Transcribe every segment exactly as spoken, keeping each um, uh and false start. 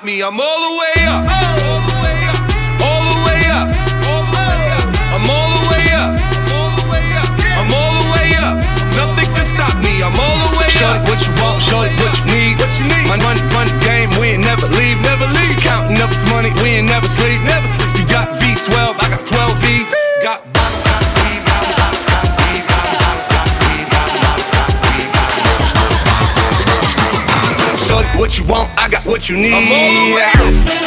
stop me. I'm all the way up. All the way up. All the way up. All the way up. I'm all the way up. All the way up. I'm all the way up. Nothing can stop me. I'm all the way up. Show it what you want. Show it what you need. What you need. My money, money game. We ain't never leave. Never leave. Counting up this money. We ain't never sleep. Never sleep. You got V twelve. I got twelve V's. Got bottles. Got weed. Got bottles. Got weed. Got bottles. Got weed. Got bottles. Got weed. Got bottles. Show it what you want. I got what you need. I'm all the way up.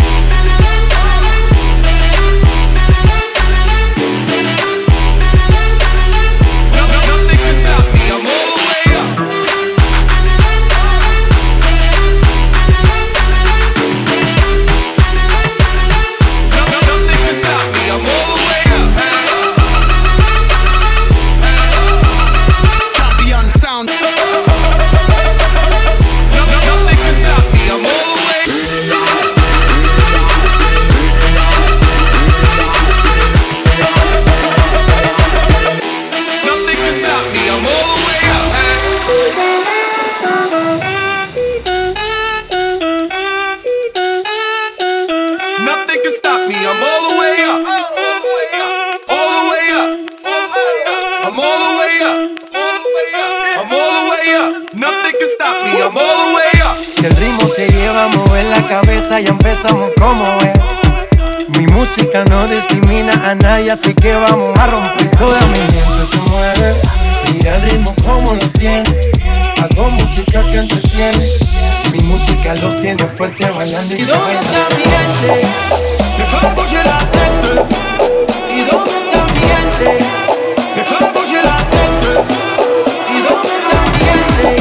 Si el ritmo te lleva a mover la cabeza, ya empezamos como es. Mi música no discrimina a nadie, así que vamos a romper. Toda mi gente se mueve, mira el ritmo como los tiene. Hago música que entretiene, mi música los tiene fuerte bailando y, ¿y dónde está mi gente? Me fue a bouger la tête. ¿Y dónde está mi gente? Me fue a bouger la tête. ¿Y dónde está mi gente?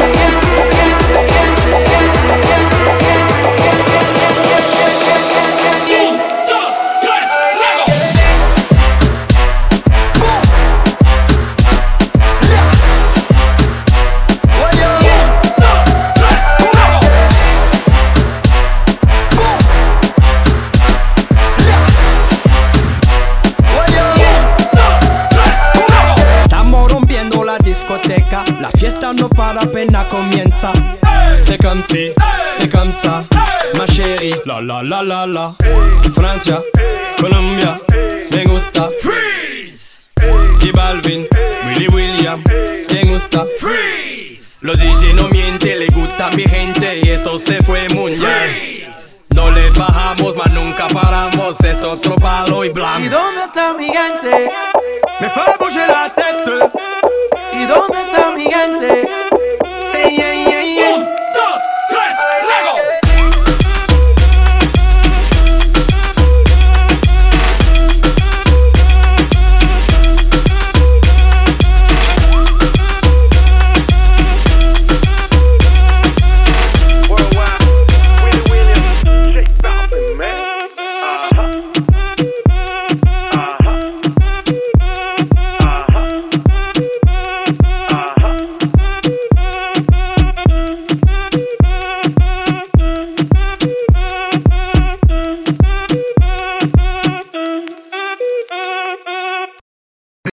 La fiesta no para, apenas comienza. C'est comme si, c'est comme ça, ma chérie. La la la la la. Francia, Colombia, me gusta. Freeze. Y Balvin, Willy William, me gusta. Freeze. Los D J no mienten, le gusta mi gente y eso se fue muy bien. No le bajamos, mas nunca paramos, es otro palo y blanco. ¿Y dónde está mi gente? Me fue a bouger la tête. ¿Y dónde está mi gente?